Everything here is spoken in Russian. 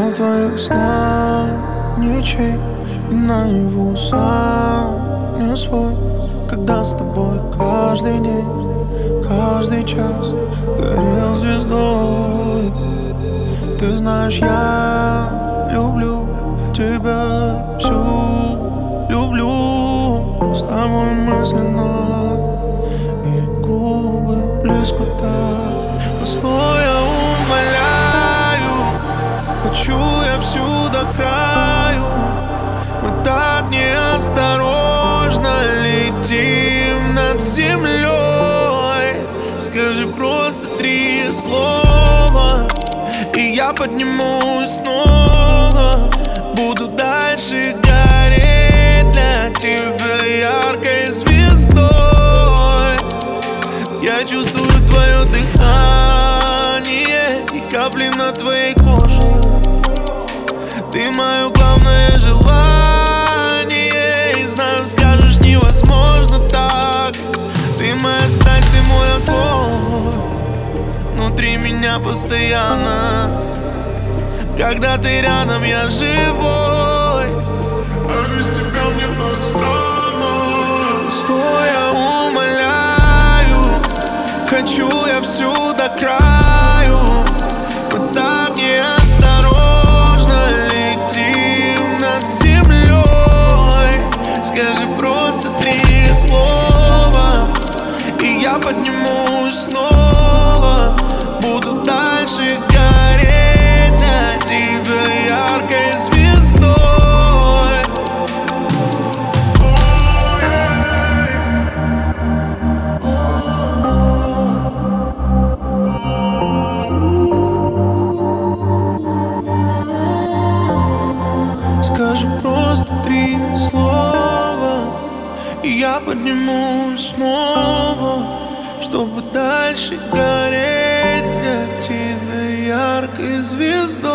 в твоих снах ничей, и наяву сам не свой. Когда с тобой каждый день, каждый час горел звездой. Ты знаешь, я люблю тебя всю, люблю с тобой мысленно, и губы близко так. Постой, я умоляю, хочу я всю до краю. Мы так неосторожно летим над землей. Скажи просто 3 слова, и я поднимусь снова. Буду дальше гореть для тебя яркой звездой. Я чувствую твое дыхание и капли на твоей коже. Ты мое главное желание, и знаю, скажешь, невозможно так. Ты моя страсть, ты мой огонь внутри меня постоянно. Когда ты рядом, я живой, а без тебя мне так странно. Стой, я умоляю, хочу я всю до краю. Мы так неосторожно летим над землей. Скажи просто 3 слова, и я поднимусь снова. Буду дальше гореть для тебя яркой звездой. Скажи просто 3 слова, и я поднимусь снова, чтобы дальше гореть для тебя яркой звездой.